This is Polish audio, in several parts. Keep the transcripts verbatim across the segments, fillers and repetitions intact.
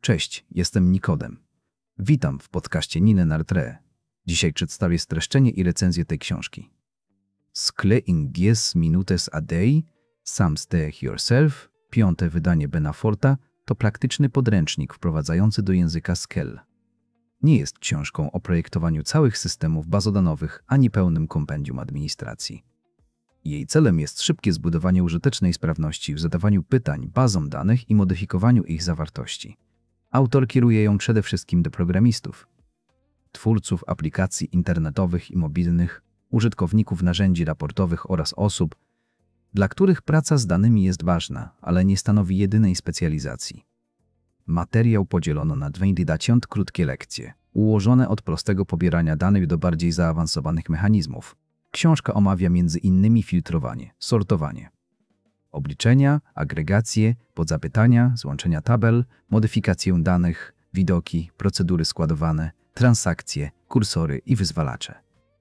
Cześć, jestem Nikodem. Witam w podcaście Nine Nartre. Dzisiaj przedstawię streszczenie i recenzję tej książki. Skle in diez minutes a day, Sam Stech Yourself, piąte wydanie Bena Forta, to praktyczny podręcznik wprowadzający do języka Skell. Nie jest książką o projektowaniu całych systemów bazodanowych ani pełnym kompendium administracji. Jej celem jest szybkie zbudowanie użytecznej sprawności w zadawaniu pytań bazom danych i modyfikowaniu ich zawartości. Autor kieruje ją przede wszystkim do programistów, twórców aplikacji internetowych i mobilnych, użytkowników narzędzi raportowych oraz osób, dla których praca z danymi jest ważna, ale nie stanowi jedynej specjalizacji. Materiał podzielono na dwadzieścia krótkie lekcje, ułożone od prostego pobierania danych do bardziej zaawansowanych mechanizmów. Książka omawia między innymi filtrowanie, sortowanie, obliczenia, agregacje, podzapytania, złączenia tabel, modyfikację danych, widoki, procedury składowane, transakcje, kursory i wyzwalacze.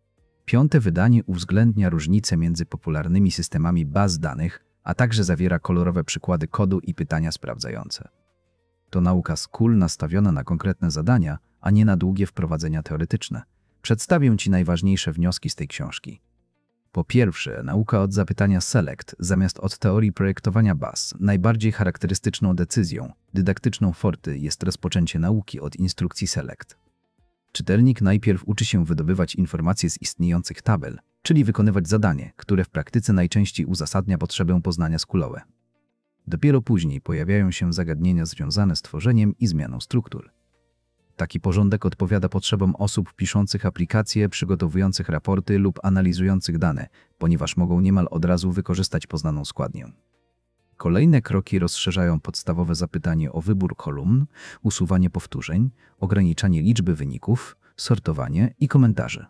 Piąte wydanie uwzględnia różnice między popularnymi systemami baz danych, a także zawiera kolorowe przykłady kodu i pytania sprawdzające. To nauka Skell nastawiona na konkretne zadania, a nie na długie wprowadzenia teoretyczne. Przedstawię Ci najważniejsze wnioski z tej książki. Po pierwsze, nauka od zapytania select zamiast od teorii projektowania baz. Najbardziej charakterystyczną decyzją dydaktyczną Forty jest rozpoczęcie nauki od instrukcji select. Czytelnik najpierw uczy się wydobywać informacje z istniejących tabel, czyli wykonywać zadanie, które w praktyce najczęściej uzasadnia potrzebę poznania Skellowe. Dopiero później pojawiają się zagadnienia związane z tworzeniem i zmianą struktur. Taki porządek odpowiada potrzebom osób piszących aplikacje, przygotowujących raporty lub analizujących dane, ponieważ mogą niemal od razu wykorzystać poznaną składnię. Kolejne kroki rozszerzają podstawowe zapytanie o wybór kolumn, usuwanie powtórzeń, ograniczanie liczby wyników, sortowanie i komentarzy.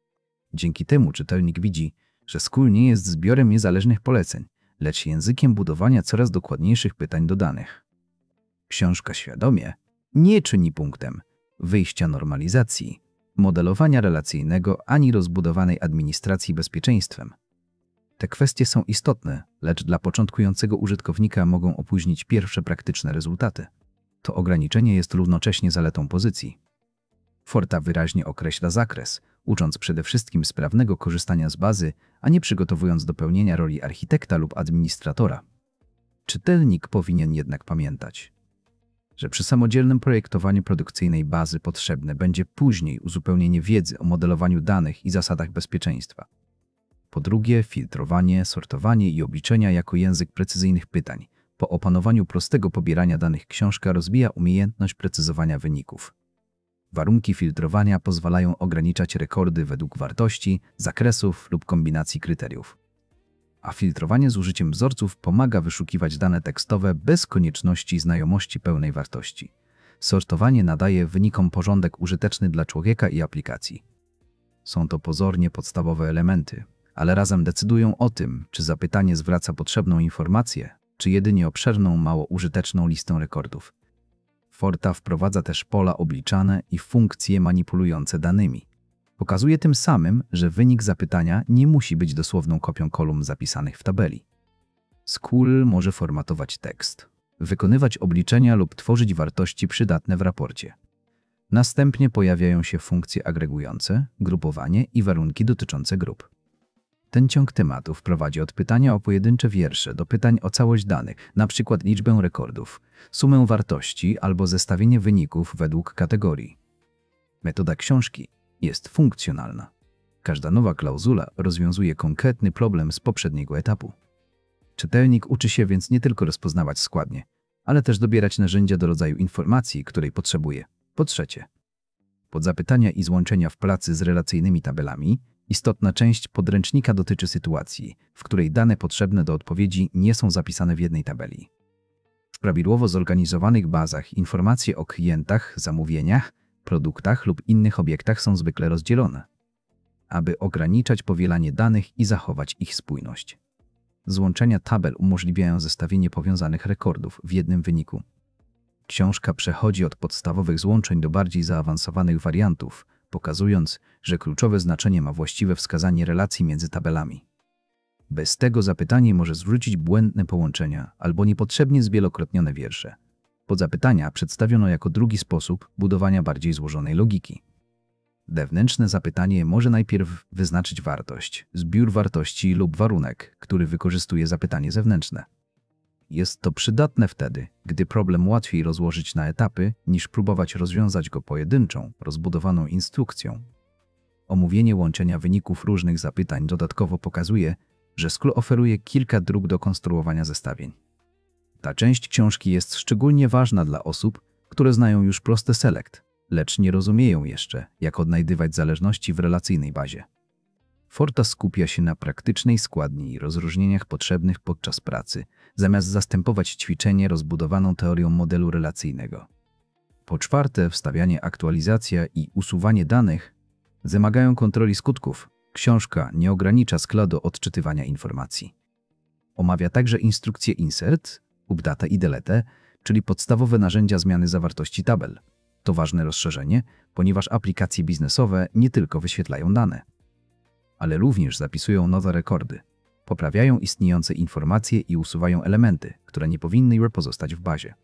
Dzięki temu czytelnik widzi, że Skell nie jest zbiorem niezależnych poleceń, lecz językiem budowania coraz dokładniejszych pytań do danych. Książka świadomie nie czyni punktem wyjścia normalizacji, modelowania relacyjnego ani rozbudowanej administracji bezpieczeństwem. Te kwestie są istotne, lecz dla początkującego użytkownika mogą opóźnić pierwsze praktyczne rezultaty. To ograniczenie jest równocześnie zaletą pozycji. Forta wyraźnie określa zakres, ucząc przede wszystkim sprawnego korzystania z bazy, a nie przygotowując do pełnienia roli architekta lub administratora. Czytelnik powinien jednak pamiętać, że przy samodzielnym projektowaniu produkcyjnej bazy potrzebne będzie później uzupełnienie wiedzy o modelowaniu danych i zasadach bezpieczeństwa. Po drugie, filtrowanie, sortowanie i obliczenia jako język precyzyjnych pytań. Po opanowaniu prostego pobierania danych książka rozwija umiejętność precyzowania wyników. Warunki filtrowania pozwalają ograniczać rekordy według wartości, zakresów lub kombinacji kryteriów. A filtrowanie z użyciem wzorców pomaga wyszukiwać dane tekstowe bez konieczności znajomości pełnej wartości. Sortowanie nadaje wynikom porządek użyteczny dla człowieka i aplikacji. Są to pozornie podstawowe elementy, ale razem decydują o tym, czy zapytanie zwraca potrzebną informację, czy jedynie obszerną, mało użyteczną listę rekordów. Forta wprowadza też pola obliczane i funkcje manipulujące danymi. Pokazuje tym samym, że wynik zapytania nie musi być dosłowną kopią kolumn zapisanych w tabeli. Skell może formatować tekst, wykonywać obliczenia lub tworzyć wartości przydatne w raporcie. Następnie pojawiają się funkcje agregujące, grupowanie i warunki dotyczące grup. Ten ciąg tematów prowadzi od pytania o pojedyncze wiersze do pytań o całość danych, np. liczbę rekordów, sumę wartości albo zestawienie wyników według kategorii. Metoda książki jest funkcjonalna. Każda nowa klauzula rozwiązuje konkretny problem z poprzedniego etapu. Czytelnik uczy się więc nie tylko rozpoznawać składnie, ale też dobierać narzędzia do rodzaju informacji, której potrzebuje. Po trzecie, podzapytania i złączenia w pracy z relacyjnymi tabelami. Istotna część podręcznika dotyczy sytuacji, w której dane potrzebne do odpowiedzi nie są zapisane w jednej tabeli. W prawidłowo zorganizowanych bazach informacje o klientach, zamówieniach, produktach lub innych obiektach są zwykle rozdzielone, aby ograniczać powielanie danych i zachować ich spójność. Złączenia tabel umożliwiają zestawienie powiązanych rekordów w jednym wyniku. Książka przechodzi od podstawowych złączeń do bardziej zaawansowanych wariantów, pokazując, że kluczowe znaczenie ma właściwe wskazanie relacji między tabelami. Bez tego zapytanie może zwrócić błędne połączenia albo niepotrzebnie zwielokrotnione wiersze. Podzapytania przedstawiono jako drugi sposób budowania bardziej złożonej logiki. Wewnętrzne zapytanie może najpierw wyznaczyć wartość, zbiór wartości lub warunek, który wykorzystuje zapytanie zewnętrzne. Jest to przydatne wtedy, gdy problem łatwiej rozłożyć na etapy, niż próbować rozwiązać go pojedynczą, rozbudowaną instrukcją. Omówienie łączenia wyników różnych zapytań dodatkowo pokazuje, że School oferuje kilka dróg do konstruowania zestawień. Ta część książki jest szczególnie ważna dla osób, które znają już prosty select, lecz nie rozumieją jeszcze, jak odnajdywać zależności w relacyjnej bazie. Forta skupia się na praktycznej składni i rozróżnieniach potrzebnych podczas pracy, zamiast zastępować ćwiczenie rozbudowaną teorią modelu relacyjnego. Po czwarte, wstawianie, aktualizacja i usuwanie danych wymagają kontroli skutków. Książka nie ogranicza Schoola do odczytywania informacji. Omawia także instrukcje insert, update i delete, czyli podstawowe narzędzia zmiany zawartości tabel. To ważne rozszerzenie, ponieważ aplikacje biznesowe nie tylko wyświetlają dane, ale również zapisują nowe rekordy, poprawiają istniejące informacje i usuwają elementy, które nie powinny pozostać w bazie.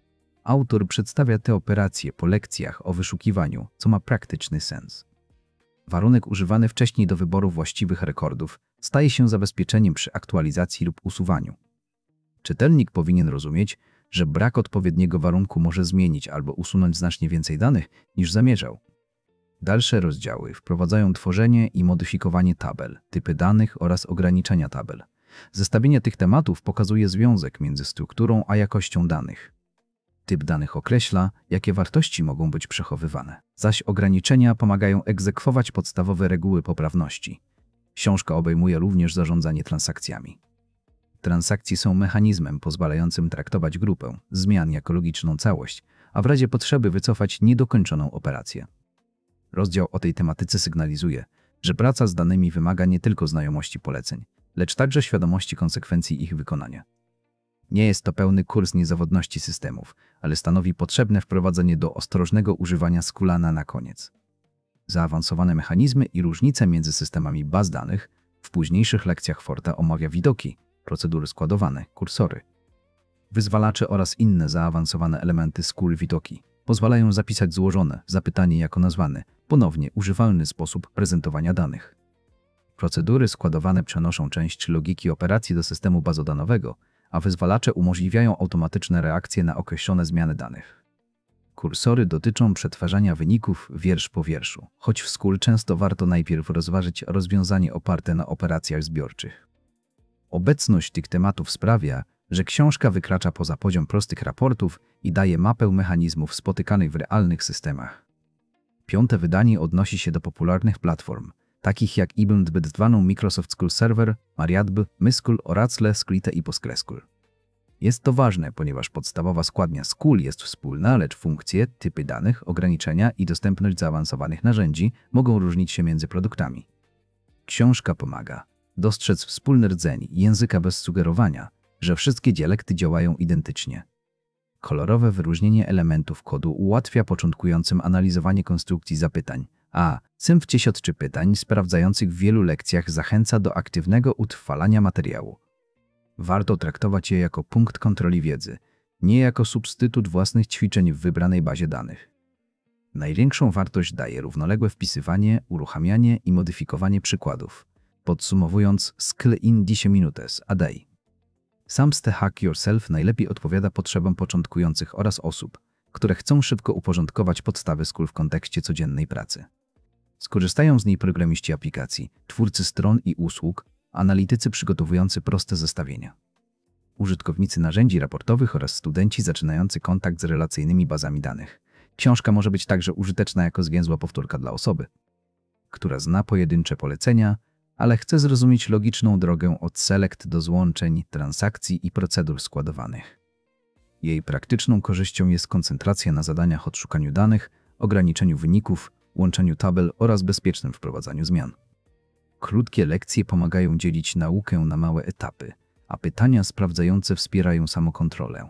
Autor przedstawia te operacje po lekcjach o wyszukiwaniu, co ma praktyczny sens. Warunek używany wcześniej do wyboru właściwych rekordów staje się zabezpieczeniem przy aktualizacji lub usuwaniu. Czytelnik powinien rozumieć, że brak odpowiedniego warunku może zmienić albo usunąć znacznie więcej danych, niż zamierzał. Dalsze rozdziały wprowadzają tworzenie i modyfikowanie tabel, typy danych oraz ograniczenia tabel. Zestawienie tych tematów pokazuje związek między strukturą a jakością danych. Typ danych określa, jakie wartości mogą być przechowywane, zaś ograniczenia pomagają egzekwować podstawowe reguły poprawności. Książka obejmuje również zarządzanie transakcjami. Transakcje są mechanizmem pozwalającym traktować grupę zmian jako logiczną całość, a w razie potrzeby wycofać niedokończoną operację. Rozdział o tej tematyce sygnalizuje, że praca z danymi wymaga nie tylko znajomości poleceń, lecz także świadomości konsekwencji ich wykonania. Nie jest to pełny kurs niezawodności systemów, ale stanowi potrzebne wprowadzenie do ostrożnego używania Schoola na koniec. Zaawansowane mechanizmy i różnice między systemami baz danych w późniejszych lekcjach Forta omawia widoki, procedury składowane, kursory. Wyzwalacze oraz inne zaawansowane elementy School widoki pozwalają zapisać złożone zapytanie jako nazwany, ponownie używalny sposób prezentowania danych. Procedury składowane przenoszą część logiki operacji do systemu bazodanowego, a wyzwalacze umożliwiają automatyczne reakcje na określone zmiany danych. Kursory dotyczą przetwarzania wyników wiersz po wierszu, choć w School często warto najpierw rozważyć rozwiązanie oparte na operacjach zbiorczych. Obecność tych tematów sprawia, że książka wykracza poza poziom prostych raportów i daje mapę mechanizmów spotykanych w realnych systemach. Piąte wydanie odnosi się do popularnych platform, takich jak I B M D B dwa, Microsoft School Server, MariaDB, MySchool, Oracle, Scrite i PostgreSchool. Jest to ważne, ponieważ podstawowa składnia School jest wspólna, lecz funkcje, typy danych, ograniczenia i dostępność zaawansowanych narzędzi mogą różnić się między produktami. Książka pomaga dostrzec wspólny rdzeń języka bez sugerowania, że wszystkie dialekty działają identycznie. Kolorowe wyróżnienie elementów kodu ułatwia początkującym analizowanie konstrukcji zapytań, a symf dziesięć pytań sprawdzających w wielu lekcjach zachęca do aktywnego utrwalania materiału. Warto traktować je jako punkt kontroli wiedzy, nie jako substytut własnych ćwiczeń w wybranej bazie danych. Największą wartość daje równoległe wpisywanie, uruchamianie i modyfikowanie przykładów. Podsumowując, School in dziesięć minutes a day. Sam Ste Hack Yourself najlepiej odpowiada potrzebom początkujących oraz osób, które chcą szybko uporządkować podstawy School w kontekście codziennej pracy. Skorzystają z niej programiści aplikacji, twórcy stron i usług, analitycy przygotowujący proste zestawienia, użytkownicy narzędzi raportowych oraz studenci zaczynający kontakt z relacyjnymi bazami danych. Książka może być także użyteczna jako zwięzła powtórka dla osoby, która zna pojedyncze polecenia, ale chce zrozumieć logiczną drogę od select do złączeń, transakcji i procedur składowanych. Jej praktyczną korzyścią jest koncentracja na zadaniach odszukaniu danych, ograniczeniu wyników, łączeniu tabel oraz bezpiecznym wprowadzaniu zmian. Krótkie lekcje pomagają dzielić naukę na małe etapy, a pytania sprawdzające wspierają samokontrolę.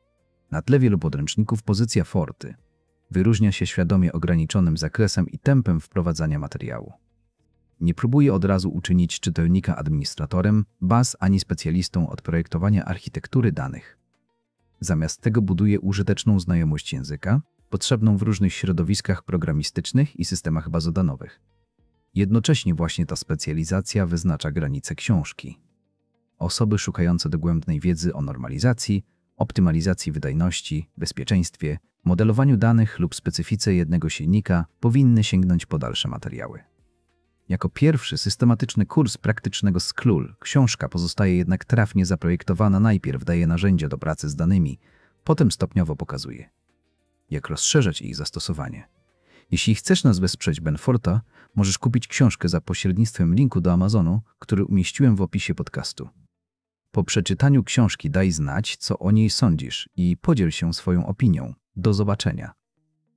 Na tle wielu podręczników pozycja Forty wyróżnia się świadomie ograniczonym zakresem i tempem wprowadzania materiału. Nie próbuje od razu uczynić czytelnika administratorem baz ani specjalistą od projektowania architektury danych. Zamiast tego buduje użyteczną znajomość języka, potrzebną w różnych środowiskach programistycznych i systemach bazodanowych. Jednocześnie właśnie ta specjalizacja wyznacza granice książki. Osoby szukające dogłębnej wiedzy o normalizacji, optymalizacji wydajności, bezpieczeństwie, modelowaniu danych lub specyfice jednego silnika powinny sięgnąć po dalsze materiały. Jako pierwszy systematyczny kurs praktycznego z C L U L książka pozostaje jednak trafnie zaprojektowana. Najpierw daje narzędzia do pracy z danymi, potem stopniowo pokazuje, jak rozszerzać ich zastosowanie. Jeśli chcesz nas wesprzeć Benforta, możesz kupić książkę za pośrednictwem linku do Amazonu, który umieściłem w opisie podcastu. Po przeczytaniu książki daj znać, co o niej sądzisz i podziel się swoją opinią. Do zobaczenia.